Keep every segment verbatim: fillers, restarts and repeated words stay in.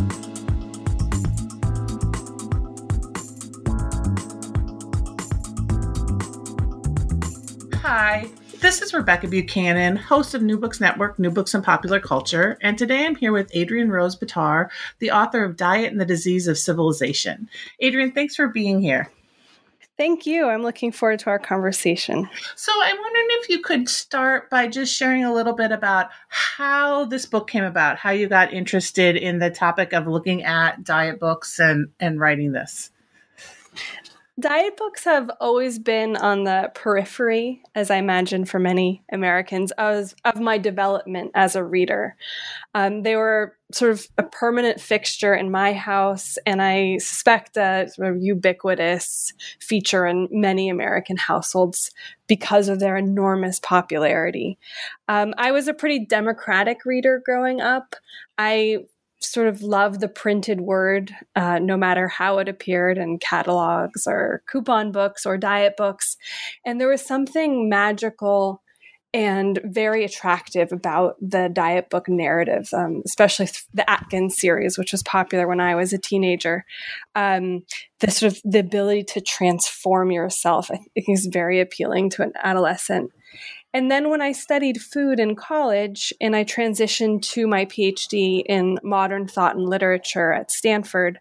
Hi, this is Rebecca Buchanan, host of New Books Network, New Books and Popular Culture, and today I'm here with Adrienne Rose Bitar, the author of Diet and the Disease of Civilization. Adrienne, thanks for being here. Thank you. I'm looking forward to our conversation. So I'm wondering if you could start by just sharing a little bit about how this book came about, how you got interested in the topic of looking at diet books and, and writing this. Diet books have always been on the periphery, as I imagine for many Americans, of, of my development as a reader. Um, they were sort of a permanent fixture in my house, and I suspect a sort of ubiquitous feature in many American households because of their enormous popularity. Um, I was a pretty democratic reader growing up. I sort of love the printed word, uh, no matter how it appeared in catalogs or coupon books or diet books. And there was something magical and very attractive about the diet book narrative, um, especially the Atkins series, which was popular when I was a teenager. Um, the sort of the ability to transform yourself, I think, is very appealing to an adolescent. And then when I studied food in college and I transitioned to my PhD in modern thought and literature at Stanford,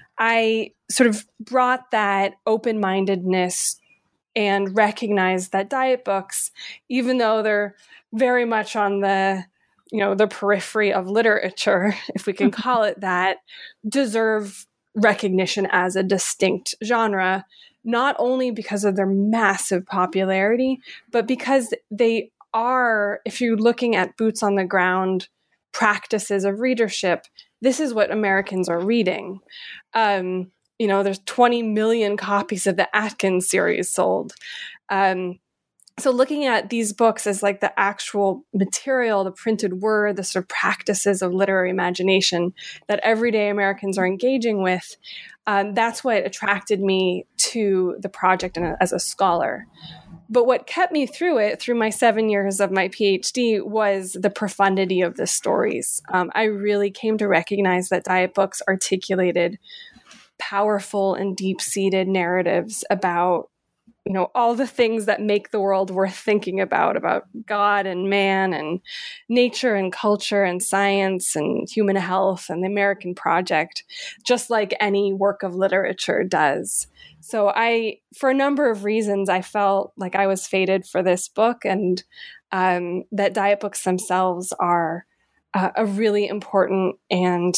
I sort of brought that open-mindedness and recognized that diet books, even though they're very much on the, you know, the periphery of literature, if we can call it that, deserve recognition as a distinct genre, not only because of their massive popularity, but because they are, if you're looking at boots on the ground practices of readership, this is what Americans are reading. Um, you know, there's twenty million copies of the Atkins series sold. Um, so looking at these books as like the actual material, the printed word, the sort of practices of literary imagination that everyday Americans are engaging with, um, that's what attracted me to the project and as a scholar. But what kept me through it, through my seven years of my PhD, was the profundity of the stories. Um, I really came to recognize that diet books articulated powerful and deep-seated narratives about, you know, all the things that make the world worth thinking about, about God and man and nature and culture and science and human health and the American project, just like any work of literature does. So I, for a number of reasons, I felt like I was fated for this book, and um, that diet books themselves are uh, a really important and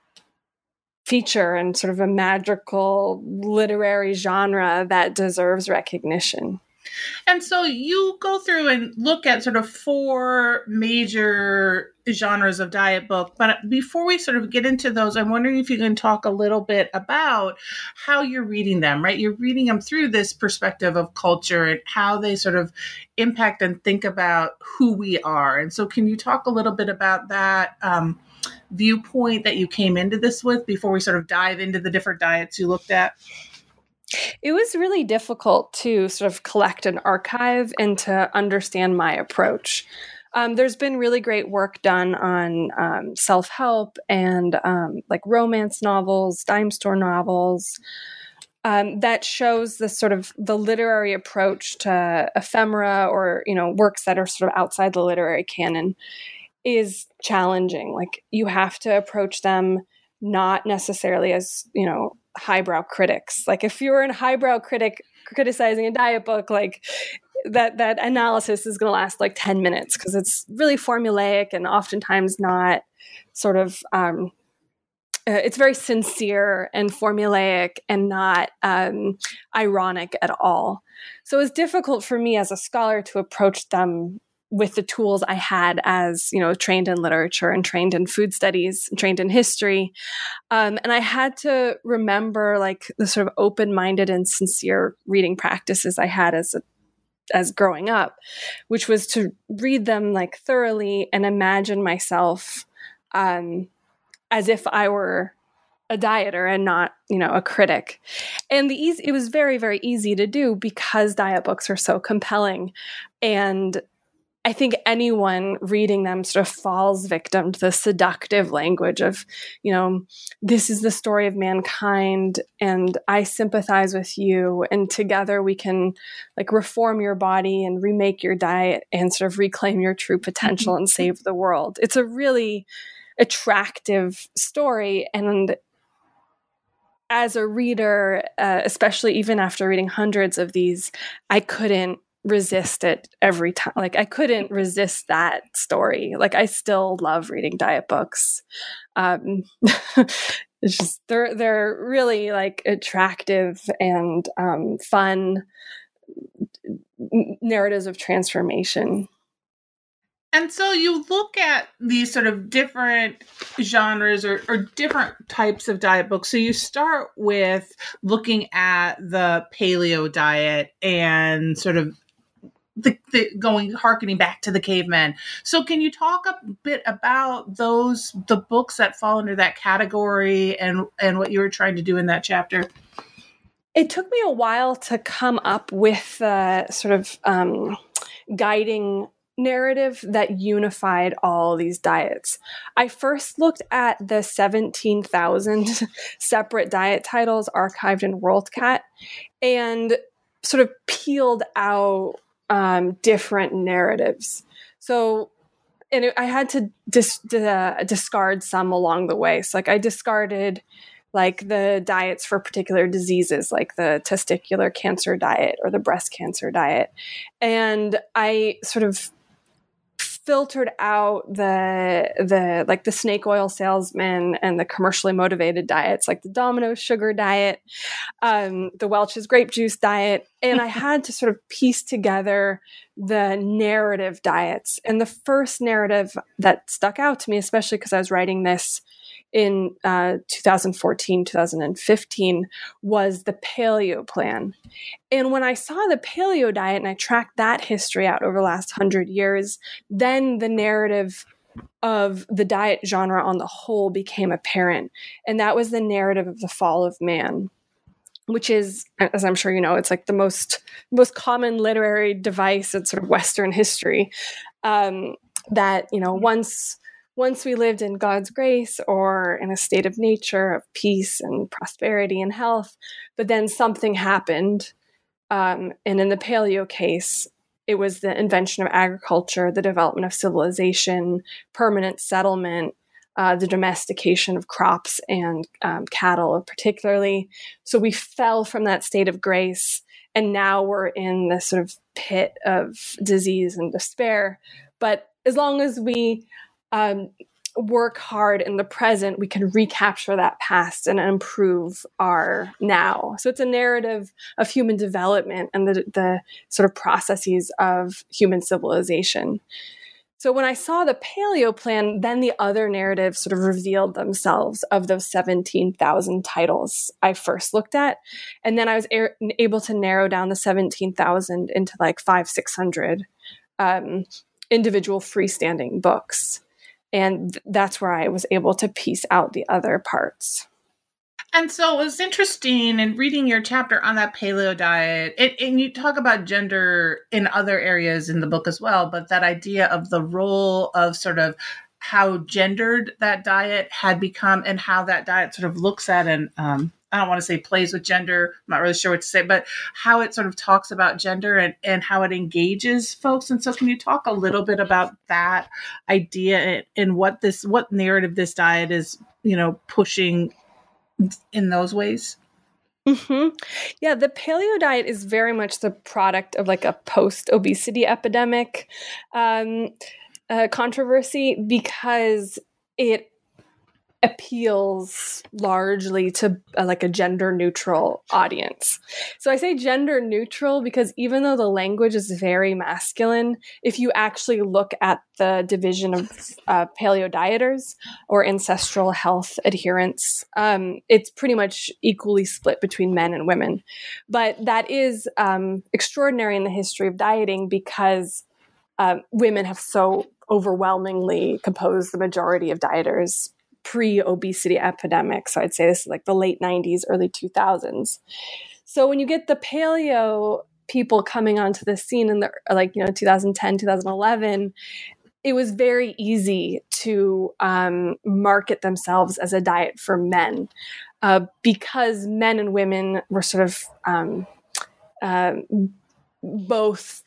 feature and sort of a magical literary genre that deserves recognition. And so you go through and look at sort of four major genres of diet book. But before we sort of get into those, I'm wondering if you can talk a little bit about how you're reading them, right? You're reading them through this perspective of culture and how they sort of impact and think about who we are. And so can you talk a little bit about that um, viewpoint that you came into this with before we sort of dive into the different diets you looked at? It was really difficult to sort of collect an archive and to understand my approach. Um, there's been really great work done on um, self-help and um, like romance novels, dime store novels, um, that shows the sort of the literary approach to ephemera or, you know, works that are sort of outside the literary canon is challenging. Like, you have to approach them not necessarily as, you know, highbrow critics. Like, if you're a highbrow critic criticizing a diet book, like that that analysis is going to last like ten minutes because it's really formulaic and oftentimes not sort of um, uh, it's very sincere and formulaic and not um, ironic at all. So it's difficult for me as a scholar to approach them with the tools I had as, you know, trained in literature and trained in food studies and trained in history. Um, and I had to remember like the sort of open-minded and sincere reading practices I had as a, as growing up, which was to read them like thoroughly and imagine myself um, as if I were a dieter and not, you know, a critic. And the easy, it was very, very easy to do because diet books are so compelling and I think anyone reading them sort of falls victim to the seductive language of, you know, this is the story of mankind and I sympathize with you and together we can like reform your body and remake your diet and sort of reclaim your true potential and save the world. It's a really attractive story. And as a reader, uh, especially even after reading hundreds of these, I couldn't resist it every time. Like I couldn't resist that story. Like I still love reading diet books. Um, it's just they're they're really like attractive and um, fun narratives of transformation. And so you look at these sort of different genres or, or different types of diet books. So you start with looking at the paleo diet and sort of the, the going harkening back to the cavemen. So can you talk a bit about those the books that fall under that category and and what you were trying to do in that chapter? It took me a while to come up with uh, sort of um, guiding narrative that unified all these diets. I first looked at the seventeen thousand separate diet titles archived in WorldCat and sort of peeled out um, different narratives. So, and it, I had to dis, uh, discard some along the way. So like I discarded like the diets for particular diseases, like the testicular cancer diet or the breast cancer diet. And I sort of filtered out the the like the snake oil salesman and the commercially motivated diets, like the Domino's sugar diet, um, the Welch's grape juice diet, and I had to sort of piece together the narrative diets. And the first narrative that stuck out to me, especially because I was writing this in uh, two thousand fourteen, two thousand fifteen, was the paleo plan. And when I saw the paleo diet and I tracked that history out over the last hundred years, then the narrative of the diet genre on the whole became apparent. And that was the narrative of the fall of man, which is, as I'm sure you know, it's like the most most common literary device in sort of Western history. Um, that, you know, once once we lived in God's grace or in a state of nature of peace and prosperity and health, but then something happened. Um, and in the paleo case, it was the invention of agriculture, the development of civilization, permanent settlement, uh, the domestication of crops and um, cattle particularly. So we fell from that state of grace, and now we're in this sort of pit of disease and despair. But as long as we um, work hard in the present, we can recapture that past and improve our now. So it's a narrative of human development and the, the sort of processes of human civilization. So when I saw the paleo plan, then the other narratives sort of revealed themselves of those seventeen thousand titles I first looked at. And then I was a- able to narrow down the seventeen thousand into like five, six hundred um, individual freestanding books. And th- that's where I was able to piece out the other parts. And so it was interesting in reading your chapter on that paleo diet, it, and you talk about gender in other areas in the book as well, but that idea of the role of sort of how gendered that diet had become and how that diet sort of looks at and um, I don't want to say plays with gender, I'm not really sure what to say, but how it sort of talks about gender and, and how it engages folks. And so can you talk a little bit about that idea and, and what this, what narrative this diet is, you know, pushing in those ways? Mm-hmm. Yeah, the paleo diet is very much the product of like a post-obesity epidemic um, uh, controversy because it appeals largely to uh, like a gender neutral audience. So I say gender neutral because even though the language is very masculine, if you actually look at the division of uh, paleo dieters or ancestral health adherents, um, it's pretty much equally split between men and women. But that is um, extraordinary in the history of dieting because uh, women have so overwhelmingly composed the majority of dieters pre-obesity epidemic. So I'd say this is like the late nineties, early two thousands. So when you get the paleo people coming onto the scene in the like, you know, two thousand ten, two thousand eleven, it was very easy to um, market themselves as a diet for men uh, because men and women were sort of um, uh, both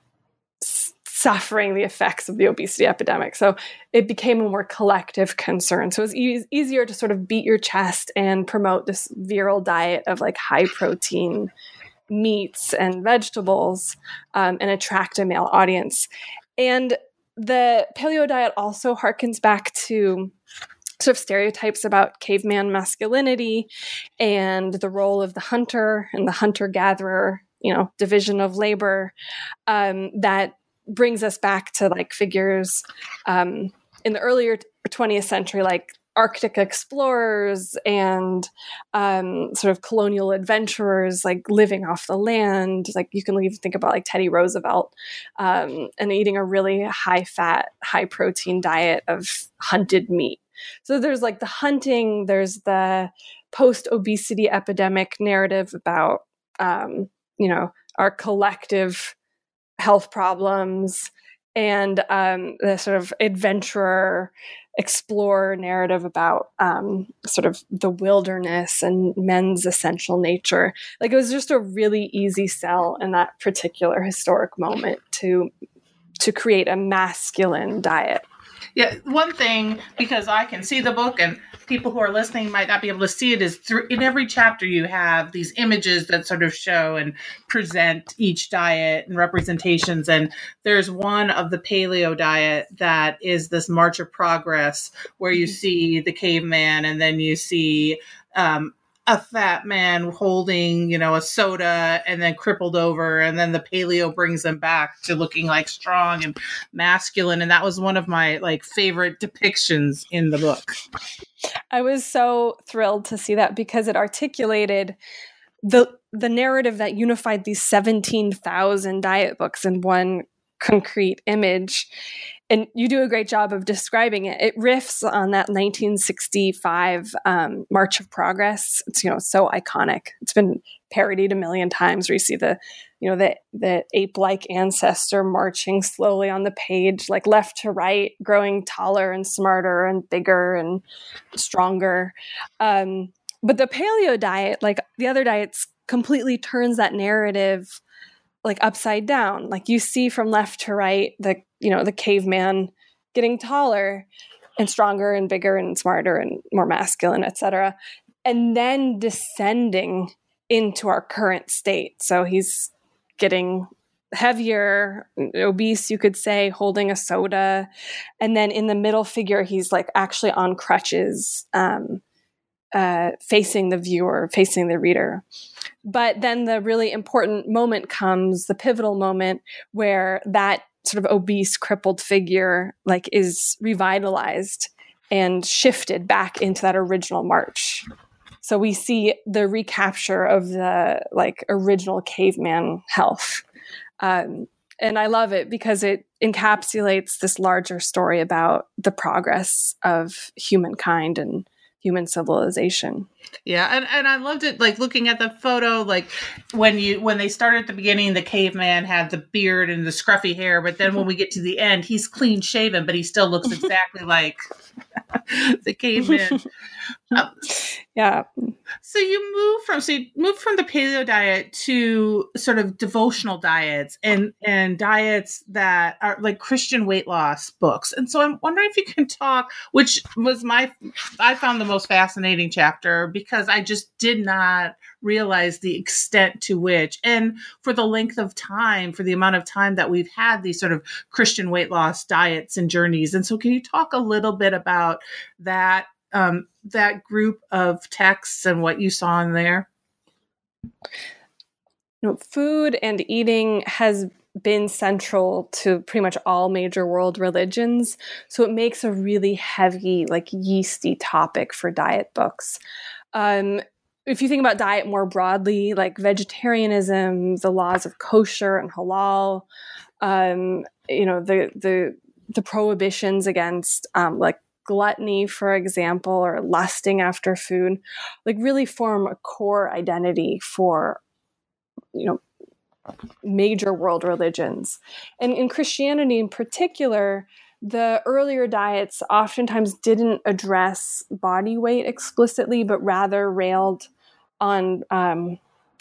s- suffering the effects of the obesity epidemic. So it became a more collective concern. So it was e- easier to sort of beat your chest and promote this virile diet of like high protein meats and vegetables um, and attract a male audience. And the paleo diet also harkens back to sort of stereotypes about caveman masculinity and the role of the hunter and the hunter-gatherer, you know, division of labor um, that brings us back to like figures um, in the earlier twentieth century, like Arctic explorers and um, sort of colonial adventurers, like living off the land. Like you can even think about like Teddy Roosevelt um, and eating a really high fat, high protein diet of hunted meat. So there's like the hunting, there's the post obesity epidemic narrative about, um, you know, our collective health problems and um, the sort of adventurer explorer narrative about um, sort of the wilderness and men's essential nature. Like it was just a really easy sell in that particular historic moment to to create a masculine diet. Yeah, one thing, because I can see the book and people who are listening might not be able to see it, is through in every chapter you have these images that sort of show and present each diet and representations. And there's one of the paleo diet that is this March of Progress where you see the caveman and then you see um, a fat man holding, you know, a soda and then crippled over. And then the paleo brings them back to looking like strong and masculine. And that was one of my like favorite depictions in the book. I was so thrilled to see that because it articulated the the narrative that unified these seventeen thousand diet books in one concrete image. And you do a great job of describing it. It riffs on that nineteen sixty-five um, March of Progress. It's, you know, so iconic. It's been parodied a million times where you see the, you know, the, the ape-like ancestor marching slowly on the page, like left to right, growing taller and smarter and bigger and stronger. Um, but the paleo diet, like the other diets, completely turns that narrative like upside down. Like you see from left to right, the, you know, the caveman getting taller and stronger and bigger and smarter and more masculine, et cetera. And then descending into our current state. So he's getting heavier, obese, you could say, holding a soda. And then in the middle figure, he's like actually on crutches, um, uh, facing the viewer, facing the reader. But then the really important moment comes, the pivotal moment where that sort of obese, crippled figure like is revitalized and shifted back into that original march. So we see the recapture of the like original caveman health. Um, and I love it because it encapsulates this larger story about the progress of humankind and human civilization. Yeah, and, and I loved it, like looking at the photo, like when you when they started at the beginning, the caveman had the beard and the scruffy hair, but then when we get to the end, he's clean shaven, but he still looks exactly like the caveman. Um, yeah. So you move from so you move from the paleo diet to sort of devotional diets and and diets that are like Christian weight loss books. And so I'm wondering if you can talk, which was my I found the most fascinating chapter because I just did not realize the extent to which, and for the length of time, for the amount of time that we've had these sort of Christian weight loss diets and journeys. And so can you talk a little bit about that? Um, that group of texts and what you saw in there? You know, food and eating has been central to pretty much all major world religions. So it makes a really heavy, like yeasty topic for diet books. Um, if you think about diet more broadly, like vegetarianism, the laws of kosher and halal, um, you know, the the the prohibitions against um, like gluttony, for example, or lusting after food, like really form a core identity for, you know, major world religions. And in Christianity in particular, the earlier diets oftentimes didn't address body weight explicitly, but rather railed on um,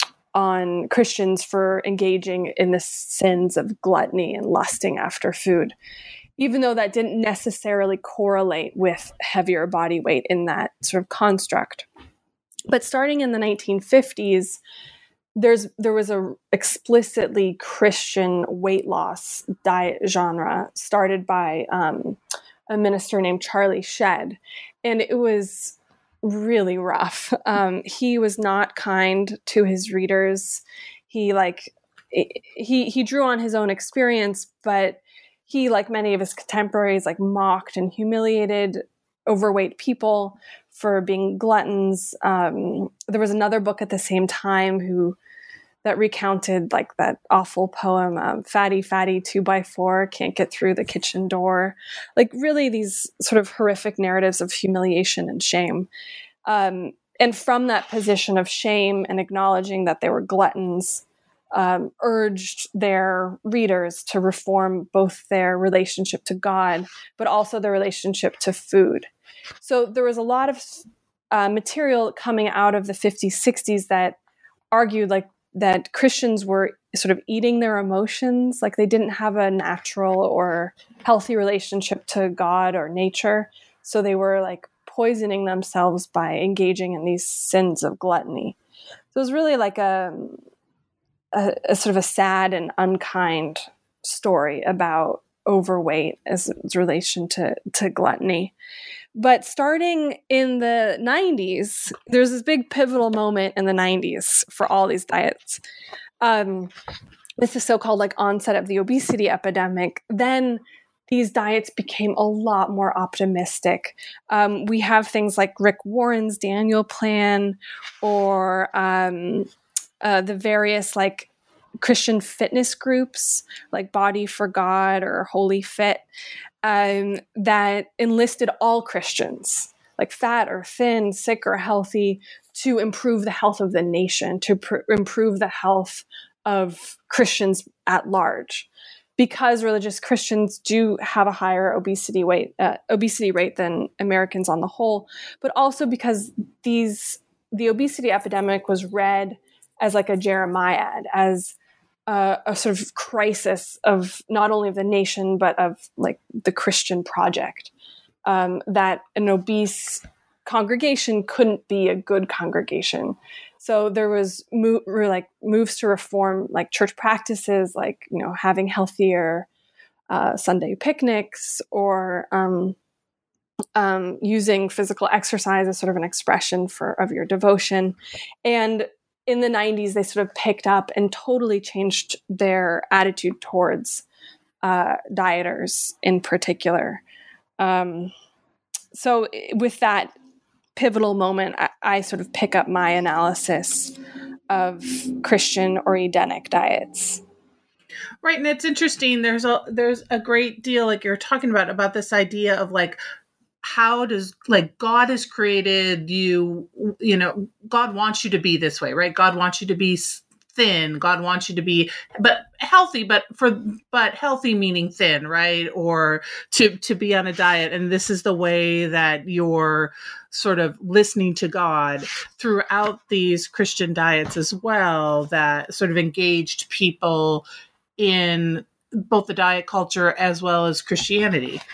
on Christians for engaging in the sins of gluttony and lusting after food, even though that didn't necessarily correlate with heavier body weight in that sort of construct. But starting in the nineteen fifties, there's there was a explicitly Christian weight loss diet genre started by um, a minister named Charlie Shedd, and it was really rough. Um, he was not kind to his readers. He like he he drew on his own experience, but he, like many of his contemporaries, like mocked and humiliated overweight people for being gluttons. Um, there was another book at the same time who that recounted like that awful poem, um, Fatty, Fatty, two by four, can't get through the kitchen door. Like really these sort of horrific narratives of humiliation and shame. Um, and from that position of shame and acknowledging that they were gluttons, um, urged their readers to reform both their relationship to God, but also their relationship to food. So there was a lot of uh, material coming out of the fifties, sixties that argued like that Christians were sort of eating their emotions, like they didn't have a natural or healthy relationship to God or nature. So they were like poisoning themselves by engaging in these sins of gluttony. So it was really like a, a, a sort of a sad and unkind story about overweight as its relation to, to gluttony. But starting in the nineties, there's this big pivotal moment in the nineties for all these diets. Um, with the so-called like onset of the obesity epidemic, then these diets became a lot more optimistic. Um, we have things like Rick Warren's Daniel Plan, or um, uh, the various like Christian fitness groups like Body for God or Holy Fit, um, that enlisted all Christians, like fat or thin, sick or healthy, to improve the health of the nation, to pr- improve the health of Christians at large. Because religious Christians do have a higher obesity weight, uh, obesity rate than Americans on the whole, but also because these the obesity epidemic was read as like a Jeremiad, as uh, a sort of crisis of not only of the nation but of like the Christian project. Um, that an obese congregation couldn't be a good congregation. So there was mo- like moves to reform like church practices, like, you know, having healthier uh, Sunday picnics, or um, um, using physical exercise as sort of an expression for of your devotion. And in the nineties, they sort of picked up and totally changed their attitude towards uh, dieters in particular. Um, so with that pivotal moment, I, I sort of pick up my analysis of Christian or Edenic diets. Right, and it's interesting. There's a there's a great deal, like you're talking about, about this idea of like, how does like God has created you, you know, God wants you to be this way, right? God wants you to be thin. God wants you to be, but healthy, but for, but healthy meaning thin, right? Or to, to be on a diet. And this is the way that you're sort of listening to God throughout these Christian diets as well, that sort of engaged people in both the diet culture as well as Christianity.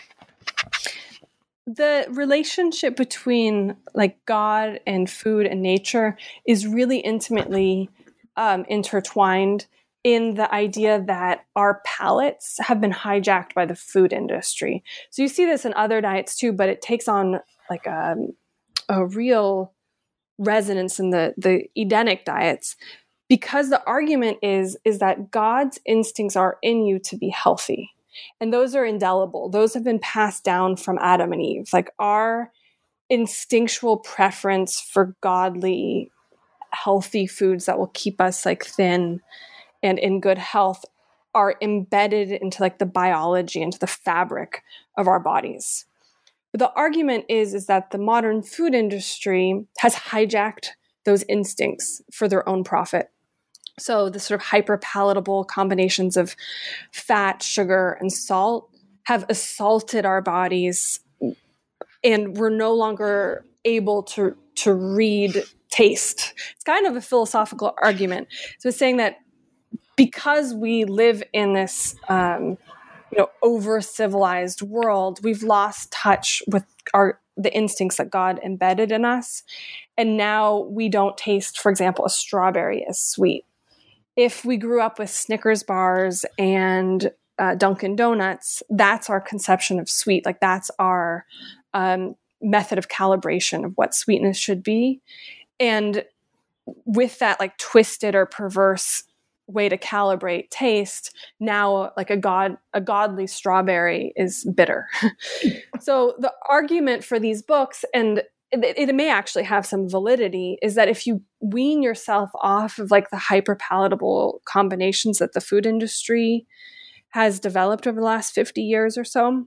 The relationship between like God and food and nature is really intimately um, intertwined in the idea that our palates have been hijacked by the food industry. So you see this in other diets too, but it takes on like a, a real resonance in the, the Edenic diets, because the argument is, is that God's instincts are in you to be healthy. And those are indelible. Those have been passed down from Adam and Eve. Like our instinctual preference for godly, healthy foods that will keep us like thin and in good health are embedded into like the biology, into the fabric of our bodies. But the argument is, is that the modern food industry has hijacked those instincts for their own profit. So the sort of hyperpalatable combinations of fat, sugar, and salt have assaulted our bodies, and we're no longer able to to read taste. It's kind of a philosophical argument. So it's saying that because we live in this um, you know, over civilized world, we've lost touch with our the instincts that God embedded in us. And now we don't taste, for example, a strawberry as sweet. If we grew up with Snickers bars and uh, Dunkin' Donuts, that's our conception of sweet. Like that's our um, method of calibration of what sweetness should be. And with that like twisted or perverse way to calibrate taste, now like a god a godly strawberry is bitter. So the argument for these books, and it, it may actually have some validity, is that if you wean yourself off of like the hyperpalatable combinations that the food industry has developed over the last fifty years or so,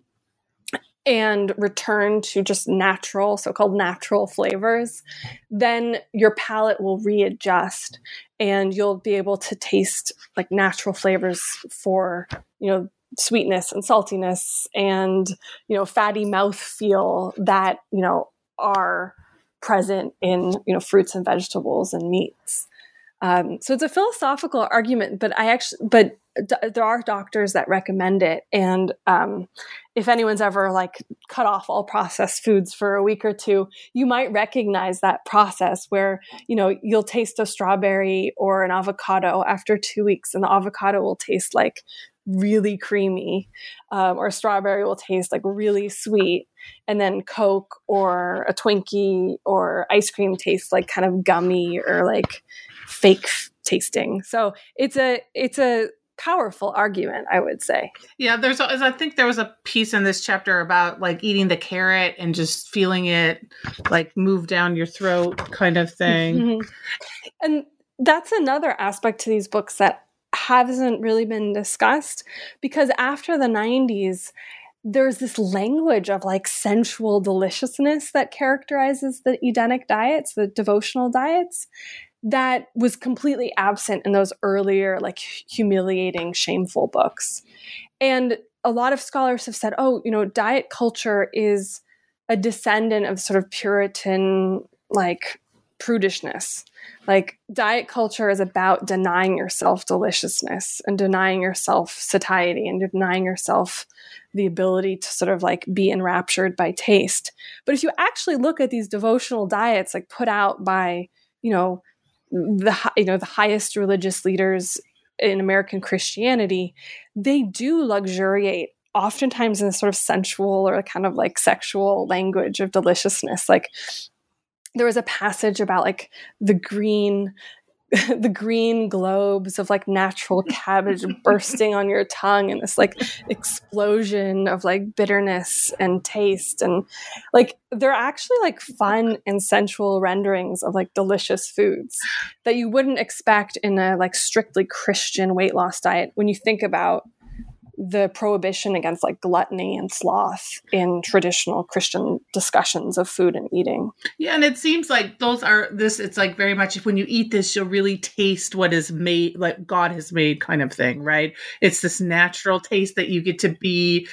and return to just natural, so-called natural flavors, then your palate will readjust and you'll be able to taste like natural flavors for, you know, sweetness and saltiness and, you know, fatty mouth feel that, you know, are present in, you know, fruits and vegetables and meats. Um, so it's a philosophical argument, but I actually, but d- there are doctors that recommend it. And um, if anyone's ever like cut off all processed foods for a week or two, you might recognize that process where, you know, you'll taste a strawberry or an avocado after two weeks and the avocado will taste like really creamy, um, or strawberry will taste like really sweet. And then Coke or a Twinkie or ice cream tastes like kind of gummy or like fake tasting. So it's a it's a powerful argument, I would say. Yeah, there's a, I think there was a piece in this chapter about like eating the carrot and just feeling it like move down your throat kind of thing. Mm-hmm. And that's another aspect to these books that hasn't really been discussed, because after the nineties, there's this language of like sensual deliciousness that characterizes the Edenic diets, the devotional diets, that was completely absent in those earlier, like humiliating, shameful books. And a lot of scholars have said, oh, you know, diet culture is a descendant of sort of Puritan, like prudishness. Like diet culture is about denying yourself deliciousness and denying yourself satiety and denying yourself the ability to sort of like be enraptured by taste. But if you actually look at these devotional diets, like put out by, you know, the you know the highest religious leaders in American Christianity, they do luxuriate oftentimes in a sort of sensual or kind of like sexual language of deliciousness. Like there was a passage about like the green the green globes of like natural cabbage bursting on your tongue and this like explosion of like bitterness and taste. And like they're actually like fun and sensual renderings of like delicious foods that you wouldn't expect in a like strictly Christian weight loss diet when you think about the prohibition against like gluttony and sloth in traditional Christian discussions of food and eating. Yeah, and it seems like those are this, it's like very much if when you eat this, you'll really taste what is made, like God has made kind of thing, right? It's this natural taste that you get to be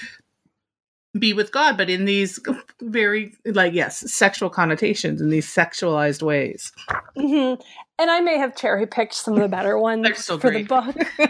be with God, but in these very, like, yes, sexual connotations, in these sexualized ways. Mm-hmm. And I may have cherry picked some of the better ones so for great. the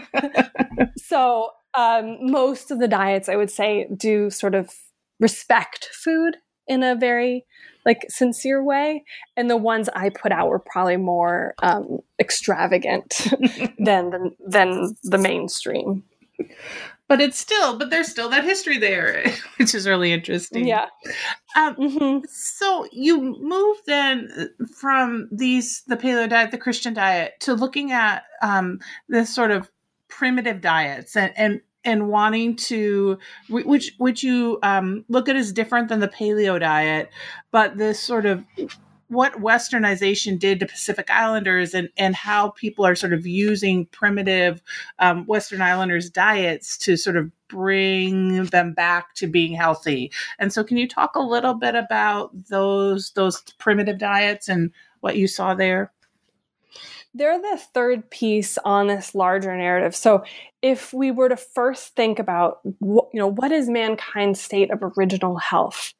book. So um, most of the diets, I would say, do sort of respect food in a very like sincere way. And the ones I put out were probably more um, extravagant than, than than the mainstream. But it's still, but there's still that history there, which is really interesting. Yeah. Um, mm-hmm. So you moved then from these, the paleo diet, the Christian diet, to looking at um, this sort of primitive diets and, and, and wanting to, which, which you um, look at as different than the paleo diet, but this sort of, what Westernization did to Pacific Islanders and, and how people are sort of using primitive um, Western Islanders diets to sort of bring them back to being healthy. And so can you talk a little bit about those, those primitive diets and what you saw there? They're the third piece on this larger narrative. So if we were to first think about, you know, what is mankind's state of original health?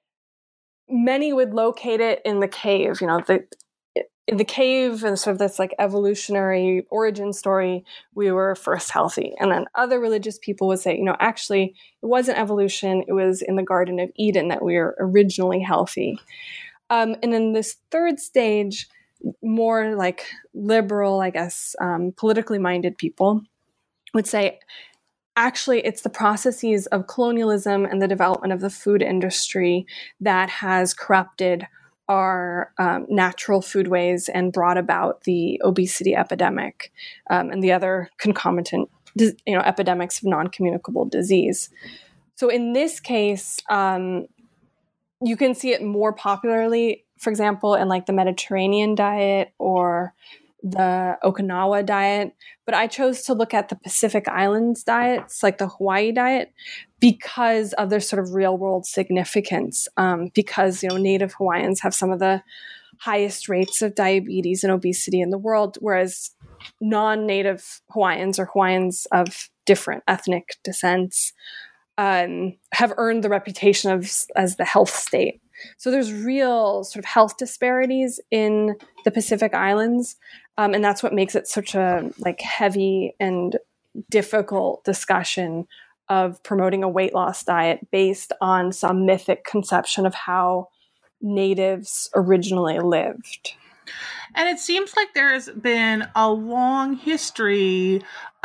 Many would locate it in the cave, you know, the in the cave and sort of this like evolutionary origin story, we were first healthy. And then other religious people would say, you know, actually it wasn't evolution. It was in the Garden of Eden that we were originally healthy. Um, and then this third stage, more like liberal, I guess, um, politically minded people would say, actually, it's the processes of colonialism and the development of the food industry that has corrupted our um, natural foodways and brought about the obesity epidemic um, and the other concomitant, you know, epidemics of non-communicable disease. So in this case, um, you can see it more popularly, for example, in like the Mediterranean diet or the Okinawa diet, but I chose to look at the Pacific Islands diets, like the Hawaii diet, because of their sort of real world significance. Um, because, you know, Native Hawaiians have some of the highest rates of diabetes and obesity in the world, whereas non-Native Hawaiians or Hawaiians of different ethnic descents um, have earned the reputation of as the health state. So there's real sort of health disparities in the Pacific Islands. Um, and that's what makes it such a like heavy and difficult discussion of promoting a weight loss diet based on some mythic conception of how natives originally lived. And it seems like there's been a long history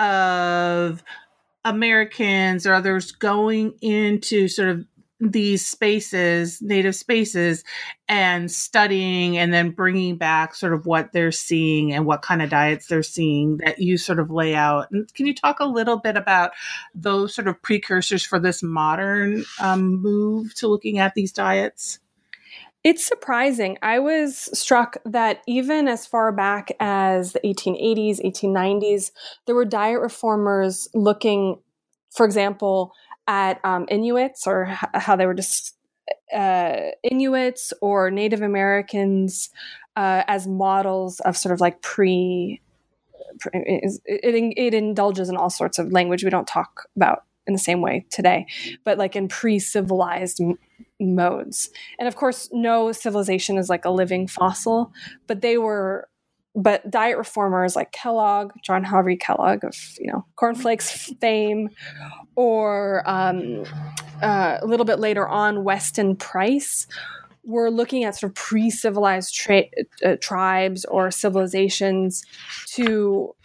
of Americans or others going into sort of these spaces, native spaces, and studying and then bringing back sort of what they're seeing and what kind of diets they're seeing that you sort of lay out. And can you talk a little bit about those sort of precursors for this modern um, move to looking at these diets? It's surprising. I was struck that even as far back as the eighteen eighties, eighteen nineties, there were diet reformers looking, for example, at um, Inuits or h- how they were just uh, Inuits or Native Americans uh, as models of sort of like pre, pre it, it, it indulges in all sorts of language we don't talk about in the same way today, but like in pre-civilized m- modes. And of course, no civilization is like a living fossil, but they were But diet reformers like Kellogg, John Harvey Kellogg of, you know, cornflakes fame, or um, uh, a little bit later on, Weston Price, were looking at sort of pre-civilized tra- uh, tribes or civilizations to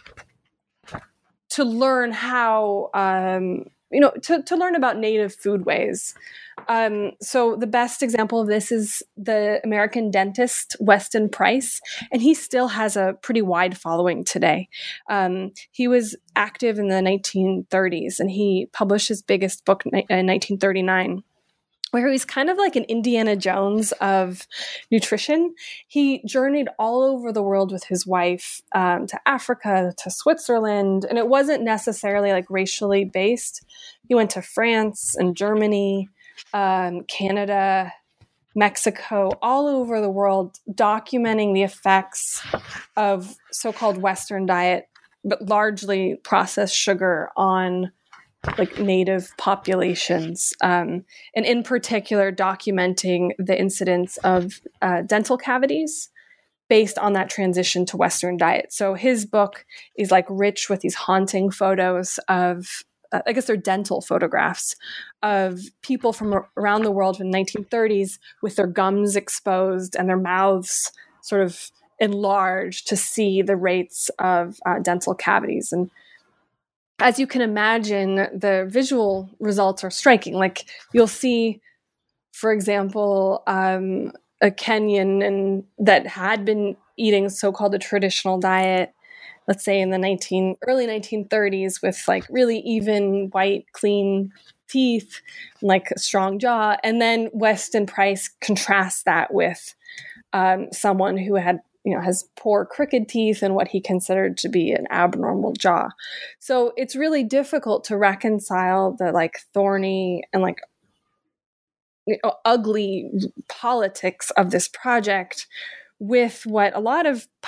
to learn how, um, you know, to, to learn about native foodways. Um, so the best example of this is the American dentist, Weston Price, and he still has a pretty wide following today. Um, he was active in the nineteen thirties, and he published his biggest book in nineteen thirty-nine, where he's kind of like an Indiana Jones of nutrition. He journeyed all over the world with his wife, um, to Africa, to Switzerland, and it wasn't necessarily like racially based. He went to France and Germany, um, Canada, Mexico, all over the world, documenting the effects of so-called Western diet, but largely processed sugar on like native populations, um, and in particular documenting the incidence of uh, dental cavities based on that transition to Western diet. So his book is like rich with these haunting photos of, uh, I guess they're dental photographs of people from ar- around the world in the nineteen thirties with their gums exposed and their mouths sort of enlarged to see the rates of uh, dental cavities. And as you can imagine, the visual results are striking. Like you'll see, for example, um, a Kenyan and that had been eating so-called a traditional diet, let's say in the nineteen early nineteen thirties, with like really even, white, clean teeth, like a strong jaw, and then Weston Price contrasts that with um, someone who had, you know, has poor crooked teeth and what he considered to be an abnormal jaw. So it's really difficult to reconcile the like thorny and like, you know, ugly politics of this project with what a lot of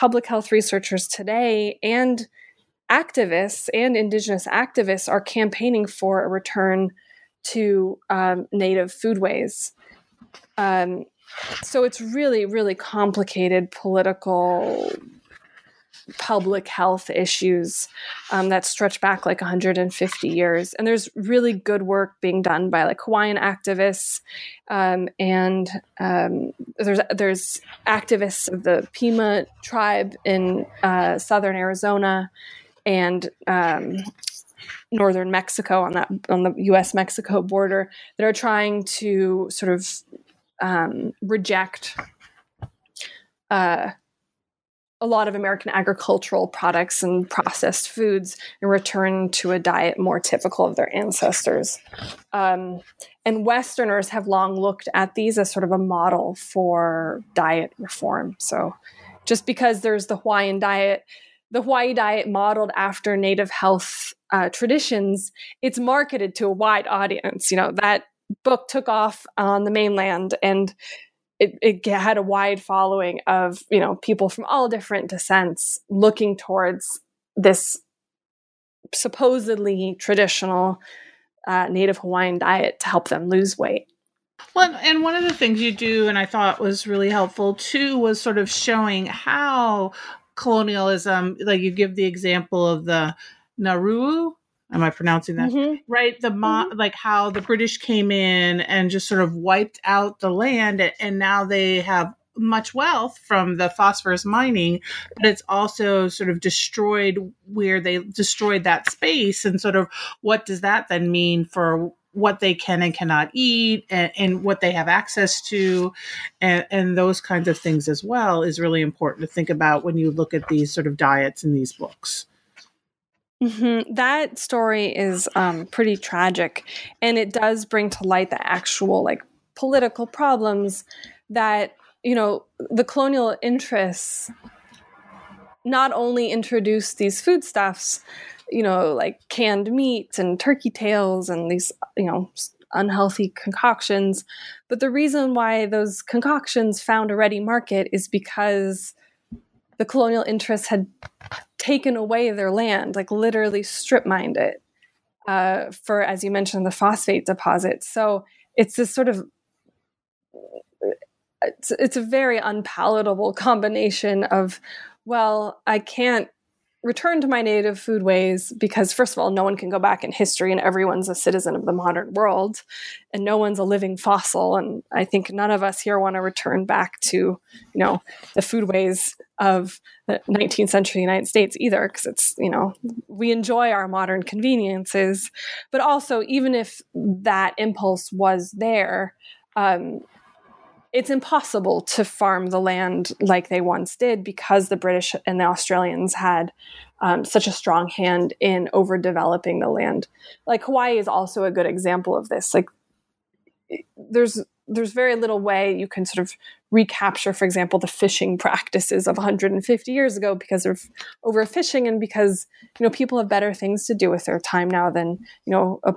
public health researchers today and activists and indigenous activists are campaigning for a return to um, native foodways. Um, so it's really, really complicated political public health issues um, that stretch back like one hundred fifty years. And there's really good work being done by like Hawaiian activists, um, and um, there's there's activists of the Pima tribe in uh, southern Arizona and um, northern Mexico on that on the U S Mexico border that are trying to sort of um, reject Uh, a lot of American agricultural products and processed foods and return to a diet more typical of their ancestors. Um, and Westerners have long looked at these as sort of a model for diet reform. So just because there's the Hawaiian diet, the Hawaii diet modeled after native health uh, traditions, it's marketed to a wide audience. You know, that book took off on the mainland, and It, it had a wide following of, you know, people from all different descents looking towards this supposedly traditional uh, Native Hawaiian diet to help them lose weight. Well, and one of the things you do, and I thought was really helpful too, was sort of showing how colonialism, like you give the example of the Nauru. Am I pronouncing that Mm-hmm. right? The mo- Mm-hmm. like how the British came in and just sort of wiped out the land, and, and now they have much wealth from the phosphorus mining, but it's also sort of destroyed where they destroyed that space, and sort of what does that then mean for what they can and cannot eat, and, and what they have access to, and, and those kinds of things as well is really important to think about when you look at these sort of diets in these books. Mm-hmm. That story is um, pretty tragic, and it does bring to light the actual like political problems that, you know, the colonial interests not only introduced these foodstuffs, you know, like canned meats and turkey tails and these, you know, unhealthy concoctions, but the reason why those concoctions found a ready market is because the colonial interests had taken away their land, like literally strip mined it uh, for, as you mentioned, the phosphate deposits. So it's this sort of, it's, it's a very unpalatable combination of, well, I can't return to my native foodways because, first of all, no one can go back in history and everyone's a citizen of the modern world and no one's a living fossil. And I think none of us here want to return back to, you know, the foodways of the nineteenth century United States either, because it's, you know, we enjoy our modern conveniences. But also, even if that impulse was there, um, it's impossible to farm the land like they once did because the British and the Australians had um, such a strong hand in overdeveloping the land. Like Hawaii is also a good example of this. Like there's there's very little way you can sort of recapture, for example, the fishing practices of one hundred fifty years ago because of overfishing and because, you know, people have better things to do with their time now than, you know, a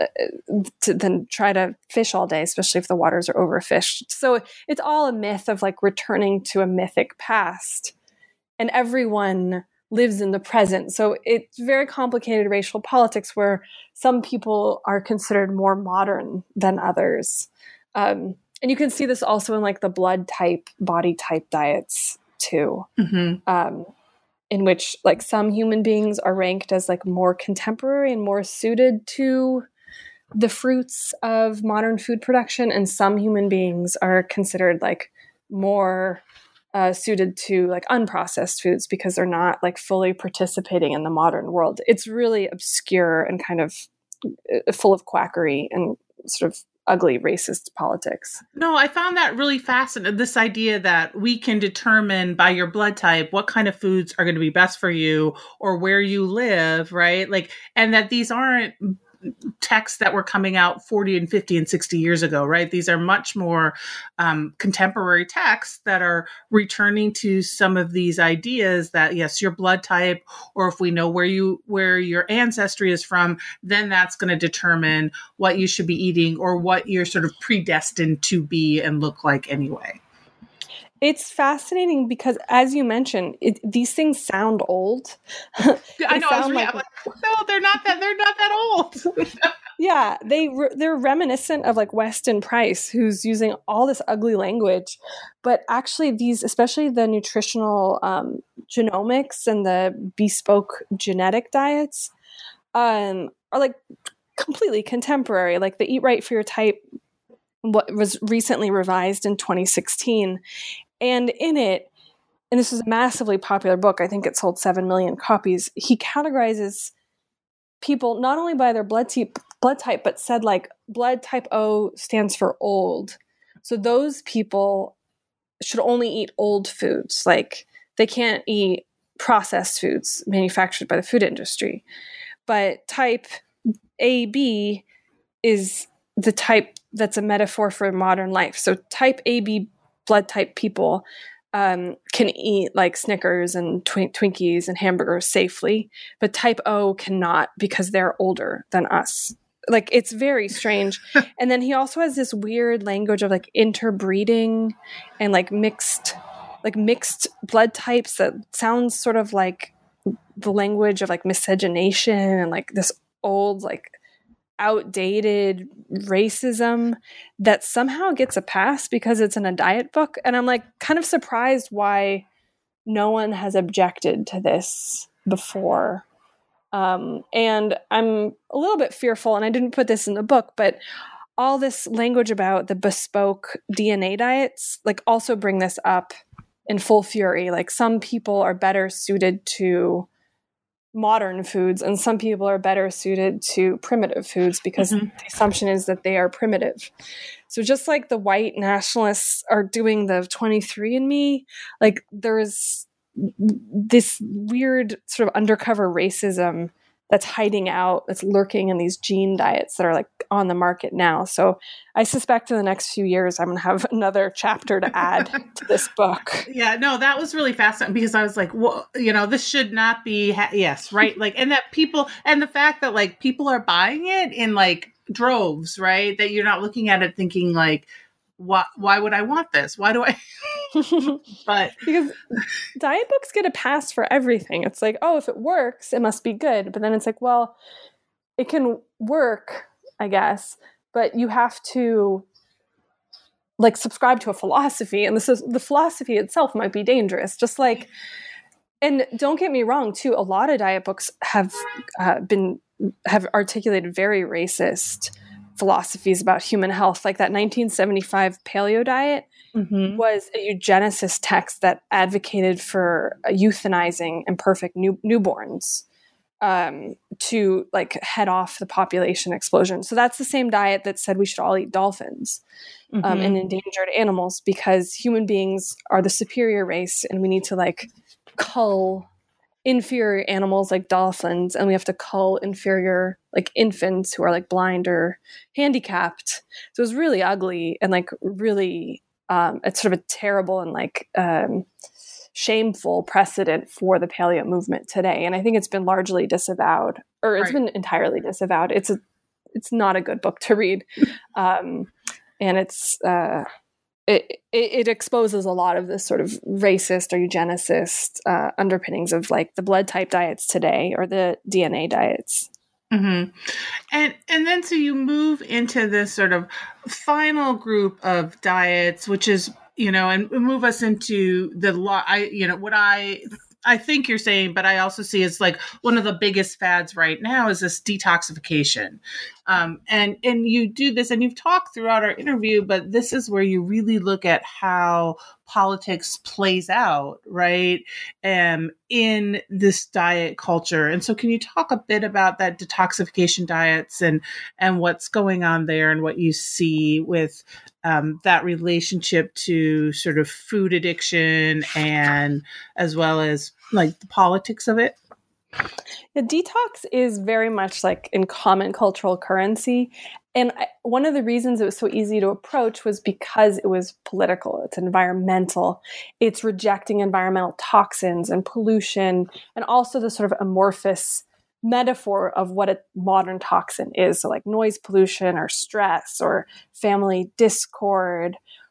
to then try to fish all day, especially if the waters are overfished. So it's all a myth of like returning to a mythic past, and everyone lives in the present. So it's very complicated racial politics where some people are considered more modern than others. Um, and you can see this also in like the blood type, body type diets too. Mm-hmm. Um, in which like some human beings are ranked as like more contemporary and more suited to the fruits of modern food production, and some human beings are considered like more uh, suited to like unprocessed foods because they're not like fully participating in the modern world. It's really obscure and kind of uh, full of quackery and sort of ugly racist politics. No, I found that really fascinating. This idea that we can determine by your blood type what kind of foods are going to be best for you or where you live, right? Like, and that these aren't texts that were coming out forty and fifty and sixty years ago, right? These are much more um, contemporary texts that are returning to some of these ideas that, yes, your blood type, or if we know where you where your ancestry is from, then that's going to determine what you should be eating or what you're sort of predestined to be and look like anyway. It's fascinating because, as you mentioned, it, these things sound old. I know. I was re- like, like, no, they're not that. They're not that old. Yeah, they re- they're reminiscent of like Weston Price, who's using all this ugly language, but actually these, especially the nutritional um, genomics and the bespoke genetic diets, um, are like completely contemporary. Like the Eat Right for Your Type, what was recently revised in twenty sixteen, and in it, and this is a massively popular book. I think it sold seven million copies. He categorizes people not only by their blood type, blood type, but said like blood type O stands for old. So those people should only eat old foods. Like they can't eat processed foods manufactured by the food industry. But type A B is the type that's a metaphor for modern life. So type A B blood type people Um, can eat like Snickers and Twin- Twinkies and hamburgers safely, but type O cannot because they're older than us. Like it's very strange. And then he also has this weird language of like interbreeding and like mixed, like mixed blood types that sounds sort of like the language of like miscegenation and like this old like outdated racism that somehow gets a pass because it's in a diet book. And I'm like kind of surprised why no one has objected to this before. Um, and I'm a little bit fearful, and I didn't put this in the book, but all this language about the bespoke D N A diets, like also bring this up in full fury. Like some people are better suited to modern foods and some people are better suited to primitive foods because mm-hmm. the assumption is that they are primitive. So just like the white nationalists are doing the twenty-three and me, like there's this weird sort of undercover racism that's hiding out, that's lurking in these gene diets that are like on the market now. So I suspect in the next few years, I'm going to have another chapter to add to this book. Yeah, no, that was really fascinating because I was like, well, you know, this should not be, ha- yes, right? Like, and that people, and the fact that like people are buying it in like droves, right? That you're not looking at it thinking like, why, why would I want this? Why do I? But because diet books get a pass for everything. It's like, oh, if it works, it must be good. But then it's like, well, it can work, I guess, but you have to like subscribe to a philosophy, and this is the philosophy itself might be dangerous. Just like, and don't get me wrong, too. A lot of diet books have uh, been have articulated very racist philosophies about human health, like that nineteen seventy-five paleo diet. Mm-hmm. Was a eugenicist text that advocated for euthanizing imperfect new- newborns um, to like head off the population explosion. So that's the same diet that said we should all eat dolphins mm-hmm. um, and endangered animals because human beings are the superior race and we need to like cull inferior animals like dolphins and we have to cull inferior like infants who are like blind or handicapped. So it was really ugly and like really Um, it's sort of a terrible and like um, shameful precedent for the paleo movement today, and I think it's been largely disavowed, or it's right. been entirely disavowed. It's a, it's not a good book to read, um, and it's uh, it, it it exposes a lot of this sort of racist or eugenicist uh, underpinnings of like the blood type diets today or the D N A diets. Mm-hmm. And and then so you move into this sort of final group of diets, which is, you know, and move us into the law. I, you know, what I I think you're saying, but I also see it's like one of the biggest fads right now is this detoxification. Um, and and you do this, and you've talked throughout our interview, but this is where you really look at how politics plays out, right? Um, in this diet culture. And so can you talk a bit about that detoxification diets and, and what's going on there and what you see with um, that relationship to sort of food addiction and as well as like the politics of it? The detox is very much like in common cultural currency. And I, one of the reasons it was so easy to approach was because it was political. It's environmental. It's rejecting environmental toxins and pollution, and also the sort of amorphous metaphor of what a modern toxin is. So like noise pollution or stress or family discord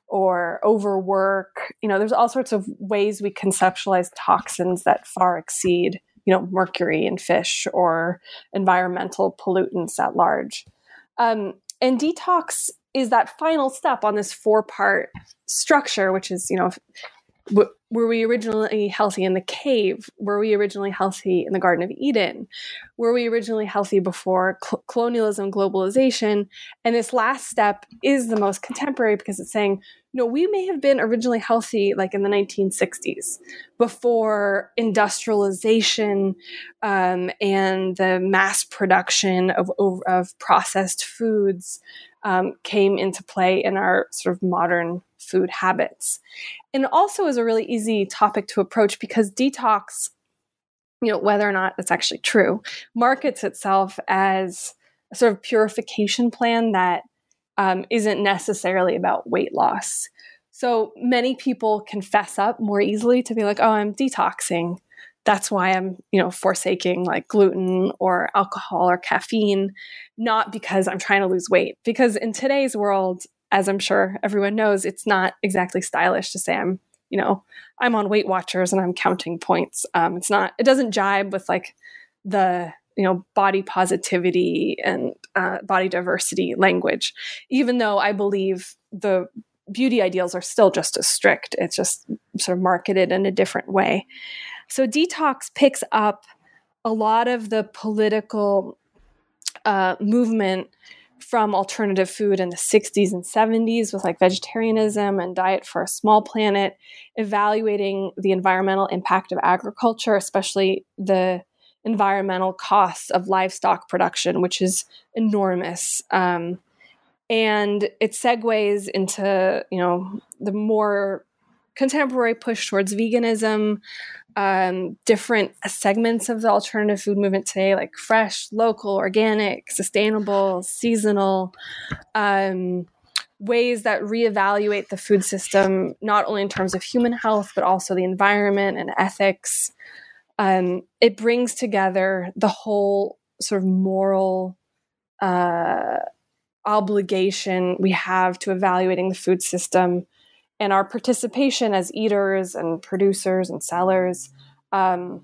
or overwork. You know, there's all sorts of ways we conceptualize toxins that far exceed, you know, mercury in fish or environmental pollutants at large. Um, and detox is that final step on this four-part structure, which is, you know, w- were we originally healthy in the cave? Were we originally healthy in the Garden of Eden? Were we originally healthy before cl- colonialism, globalization? And this last step is the most contemporary because it's saying, no, we may have been originally healthy like in the nineteen sixties before industrialization um, and the mass production of, of processed foods um, came into play in our sort of modern food habits. And also is a really easy topic to approach because detox, you know, whether or not that's actually true, markets itself as a sort of purification plan that um, isn't necessarily about weight loss. So many people can fess up more easily to be like, oh, I'm detoxing. That's why I'm, you know, forsaking like gluten or alcohol or caffeine, not because I'm trying to lose weight. Because in today's world, as I'm sure everyone knows, it's not exactly stylish to say I'm, you know, I'm on Weight Watchers and I'm counting points. Um, it's not, it doesn't jibe with like the, you know, body positivity and uh, body diversity language, even though I believe the beauty ideals are still just as strict. It's just sort of marketed in a different way. So detox picks up a lot of the political uh, movement from alternative food in the sixties and seventies with like vegetarianism and Diet for a Small Planet, evaluating the environmental impact of agriculture, especially the environmental costs of livestock production, which is enormous. Um, and it segues into, you know, the more contemporary push towards veganism, um, different segments of the alternative food movement today, like fresh, local, organic, sustainable, seasonal, um, ways that reevaluate the food system, not only in terms of human health, but also the environment and ethics. Um, it brings together the whole sort of moral uh, obligation we have to evaluating the food system and our participation as eaters and producers and sellers um,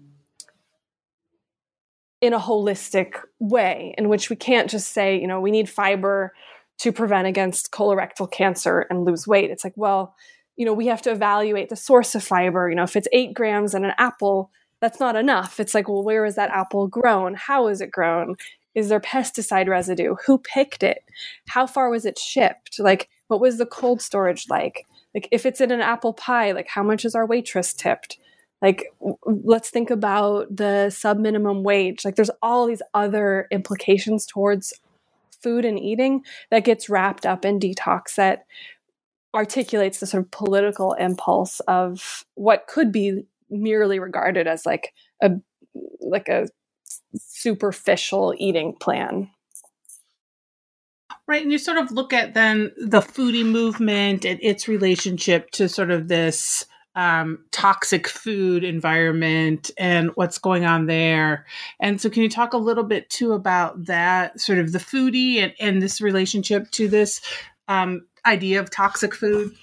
in a holistic way, in which we can't just say, you know, we need fiber to prevent against colorectal cancer and lose weight. It's like, well, you know, we have to evaluate the source of fiber. You know, if it's eight grams in an apple, that's not enough. It's like, well, where is that apple grown? How is it grown? Is there pesticide residue? Who picked it? How far was it shipped? Like, what was the cold storage like? Like, if it's in an apple pie, like, how much is our waitress tipped? Like, w- let's think about the sub-minimum wage. Like, there's all these other implications towards food and eating that gets wrapped up in detox that articulates the sort of political impulse of what could be merely regarded as like a like a superficial eating plan. Right. And you sort of look at then the foodie movement and its relationship to sort of this um, toxic food environment and what's going on there. And so can you talk a little bit too about that, sort of the foodie and, and this relationship to this um, idea of toxic food?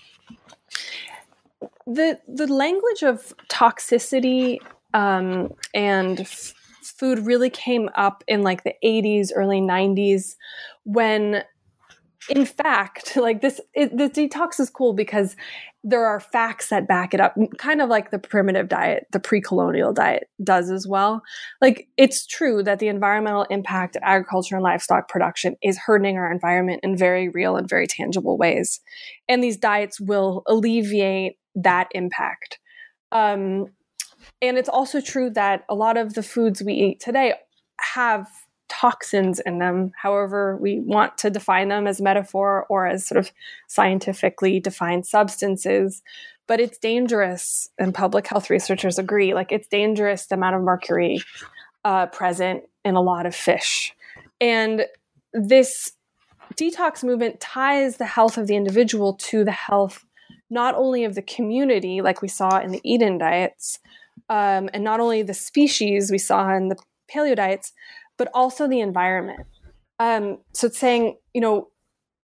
The the language of toxicity um, and f- food really came up in like the eighties, early nineties, when, in fact, like this, it, this detox is cool because there are facts that back it up, kind of like the primitive diet, the pre-colonial diet does as well. Like, it's true that the environmental impact of agriculture and livestock production is hurting our environment in very real and very tangible ways. And these diets will alleviate that impact. Um, and it's also true that a lot of the foods we eat today have toxins in them, however we want to define them, as metaphor or as sort of scientifically defined substances. But it's dangerous, and public health researchers agree, like it's dangerous the amount of mercury uh, present in a lot of fish. And this detox movement ties the health of the individual to the health not only of the community, like we saw in the Eden diets, um, and not only the species we saw in the paleo diets, but also the environment. Um, so it's saying, you know,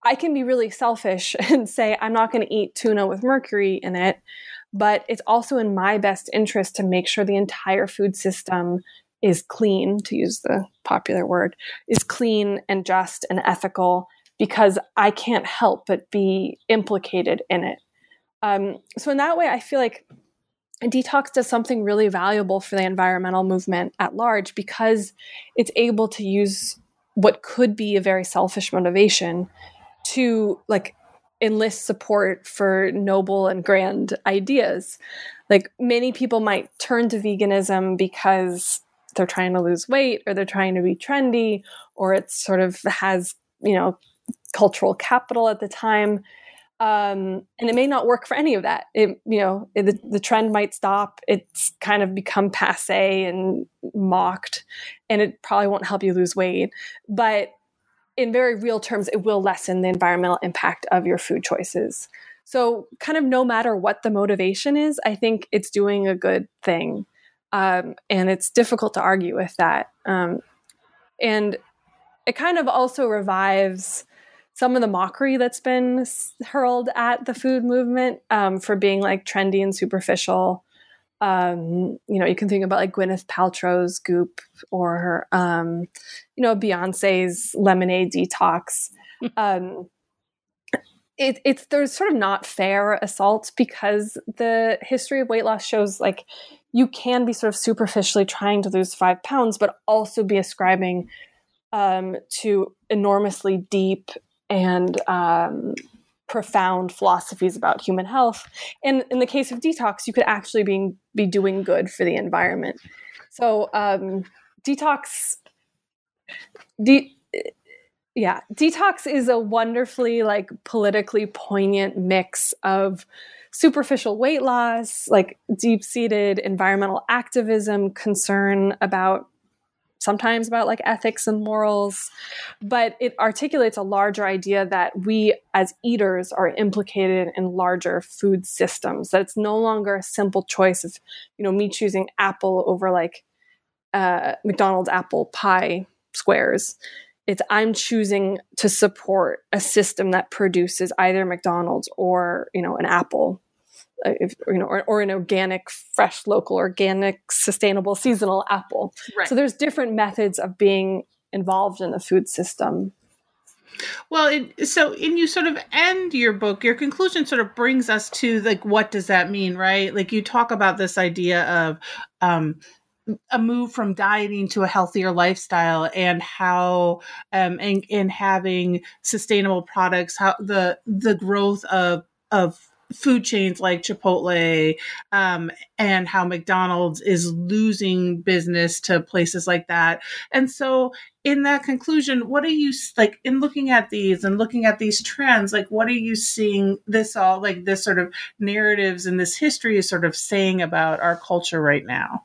I can be really selfish and say, I'm not going to eat tuna with mercury in it, but it's also in my best interest to make sure the entire food system is clean, to use the popular word, is clean and just and ethical, because I can't help but be implicated in it. Um, so in that way, I feel like detox does something really valuable for the environmental movement at large, because it's able to use what could be a very selfish motivation to like enlist support for noble and grand ideas. Like many people might turn to veganism because they're trying to lose weight, or they're trying to be trendy, or it sort of has, you know, cultural capital at the time. Um, and it may not work for any of that. It, you know, it, the, the trend might stop. It's kind of become passé and mocked, and it probably won't help you lose weight. But in very real terms, it will lessen the environmental impact of your food choices. So kind of no matter what the motivation is, I think it's doing a good thing. Um, and it's difficult to argue with that. Um, and it kind of also revives some of the mockery that's been hurled at the food movement um, for being like trendy and superficial. Um, you know, you can think about like Gwyneth Paltrow's Goop, or, um, you know, Beyonce's Lemonade Detox. Um, it, it's, there's sort of not fair assaults, because the history of weight loss shows like you can be sort of superficially trying to lose five pounds, but also be ascribing um, to enormously deep and um, profound philosophies about human health. And in the case of detox, you could actually be, be doing good for the environment. So um, detox, de- yeah, detox is a wonderfully like politically poignant mix of superficial weight loss, like deep-seated environmental activism, concern about sometimes about like ethics and morals, but it articulates a larger idea that we as eaters are implicated in larger food systems, that it's no longer a simple choice of, you know, me choosing apple over like uh, McDonald's apple pie squares. It's I'm choosing to support a system that produces either McDonald's or, you know, an apple. If, you know, or, or an organic, fresh, local, organic, sustainable, seasonal apple. Right. So there's different methods of being involved in the food system. Well, it, so and you sort of end your book, your conclusion sort of brings us to like, what does that mean, right? Like you talk about this idea of um, a move from dieting to a healthier lifestyle, and how um, and, and having sustainable products, how the the growth of of food chains like Chipotle, um, and how McDonald's is losing business to places like that. And so in that conclusion, what are you like in looking at these and looking at these trends, like what are you seeing this all like this sort of narratives and this history is sort of saying about our culture right now?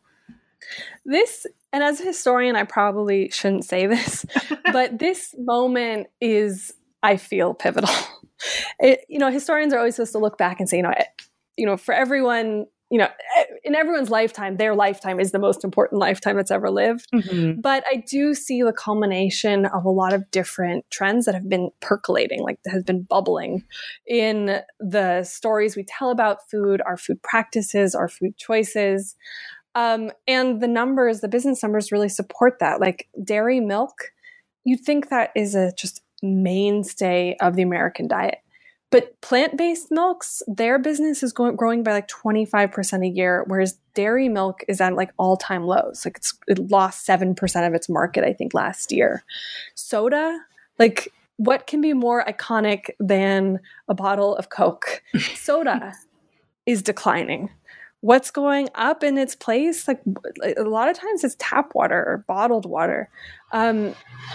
This, and as a historian, I probably shouldn't say this, but this moment is, I feel, pivotal. It, you know, historians are always supposed to look back and say, you know, you know, for everyone, you know, in everyone's lifetime, their lifetime is the most important lifetime that's ever lived. Mm-hmm. But I do see the culmination of a lot of different trends that have been percolating, like that has been bubbling in the stories we tell about food, our food practices, our food choices. Um, and the numbers, the business numbers really support that. Like dairy milk, you'd think that is a just mainstay of the American diet. But plant-based milks, their business is going, growing by like twenty-five percent a year, whereas dairy milk is at like all-time lows. Like it's, it lost seven percent of its market, I think, last year. Soda, like what can be more iconic than a bottle of Coke? Soda is declining. What's going up in its place? Like a lot of times it's tap water or bottled water. Um,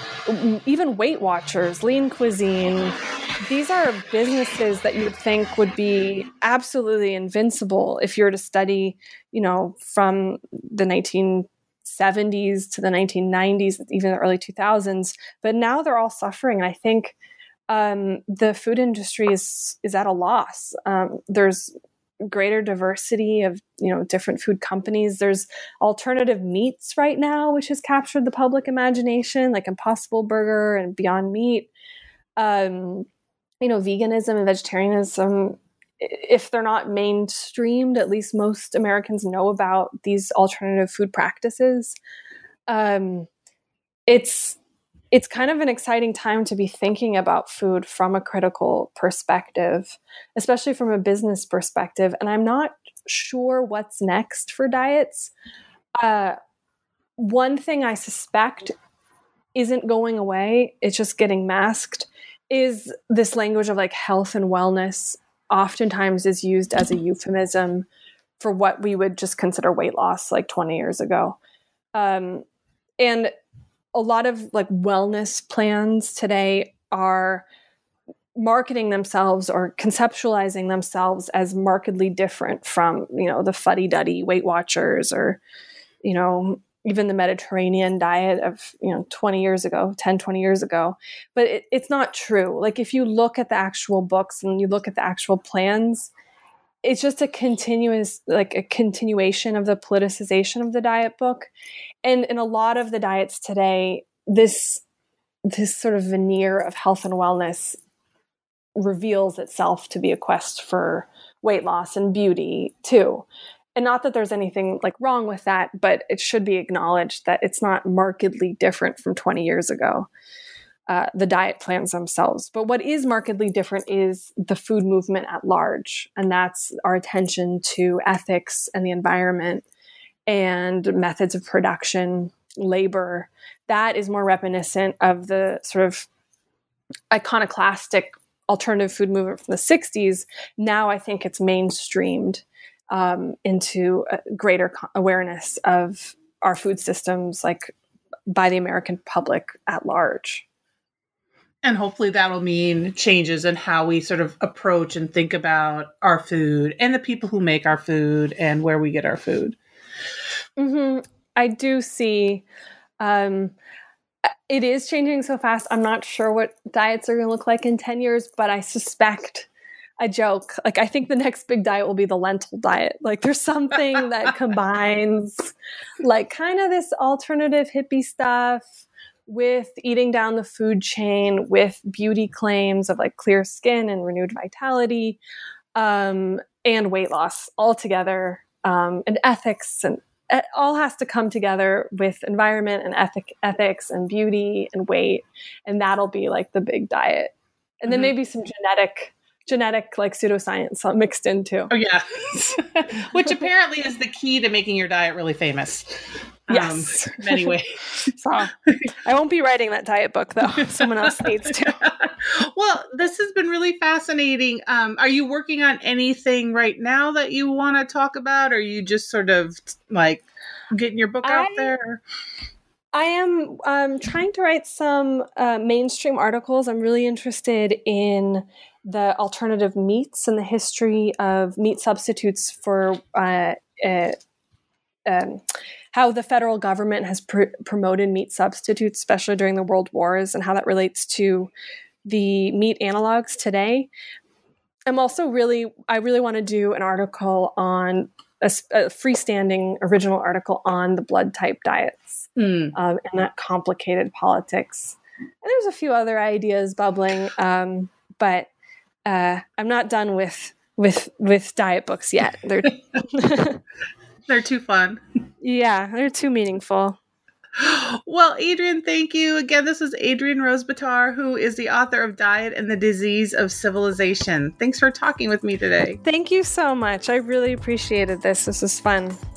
even Weight Watchers, Lean Cuisine, these are businesses that you'd think would be absolutely invincible if you were to study, you know, from the nineteen seventies to the nineteen nineties, even the early two thousands. But now they're all suffering. And I think um, the food industry is is at a loss. Um, there's greater diversity of, you know, different food companies. There's alternative meats right now, which has captured the public imagination, like Impossible Burger and Beyond Meat. Um, you know, veganism and vegetarianism, if they're not mainstreamed, at least most Americans know about these alternative food practices. Um, it's it's kind of an exciting time to be thinking about food from a critical perspective, especially from a business perspective. And I'm not sure what's next for diets. Uh, one thing I suspect isn't going away, it's just getting masked, is this language of like health and wellness oftentimes is used as a euphemism for what we would just consider weight loss like twenty years ago. Um, and a lot of like wellness plans today are marketing themselves or conceptualizing themselves as markedly different from, you know, the fuddy-duddy Weight Watchers or, you know, even the Mediterranean diet of, you know, twenty years ago, ten, twenty years ago. But it, it's not true. Like if you look at the actual books and you look at the actual plans, it's just a continuous, like a continuation of the politicization of the diet book. And in a lot of the diets today, this, this sort of veneer of health and wellness reveals itself to be a quest for weight loss and beauty too. And not that there's anything like wrong with that, but it should be acknowledged that it's not markedly different from twenty years ago, uh, the diet plans themselves. But what is markedly different is the food movement at large. And that's our attention to ethics and the environment and methods of production, labor. That is more reminiscent of the sort of iconoclastic alternative food movement from the sixties. Now I think it's mainstreamed Um, into a greater co- awareness of our food systems, like by the American public at large. And hopefully that'll mean changes in how we sort of approach and think about our food and the people who make our food and where we get our food. Mm-hmm. I do see um, it is changing so fast. I'm not sure what diets are going to look like in ten years, but I suspect I joke, like, I think the next big diet will be the lentil diet. Like, there's something that combines, like, kind of this alternative hippie stuff with eating down the food chain, with beauty claims of, like, clear skin and renewed vitality, um, and weight loss all together, um, and ethics. And it all has to come together with environment and ethic, ethics and beauty and weight. And that'll be, like, the big diet. And then mm-hmm. maybe some genetic... genetic like pseudoscience mixed in too. Oh yeah. Which apparently is the key to making your diet really famous. Yes. Um, in many ways. So I won't be writing that diet book though. Someone else needs to. Well, this has been really fascinating. Um, are you working on anything right now that you want to talk about? Or are you just sort of like getting your book out I, there? I am um, trying to write some uh, mainstream articles. I'm really interested in the alternative meats and the history of meat substitutes for uh, uh, um, how the federal government has pr- promoted meat substitutes, especially during the world wars, and how that relates to the meat analogs today. I'm also really, I really want to do an article on a, a freestanding original article on the blood type diets mm. um, and that complicated politics. And there's a few other ideas bubbling, um, but Uh, I'm not done with with with diet books yet. They're they're too fun. Yeah, they're too meaningful. Well, Adrienne, thank you again. This is Adrienne Rose-Batar, who is the author of Diet and the Disease of Civilization. Thanks for talking with me today. Thank you so much. I really appreciated this. This was fun.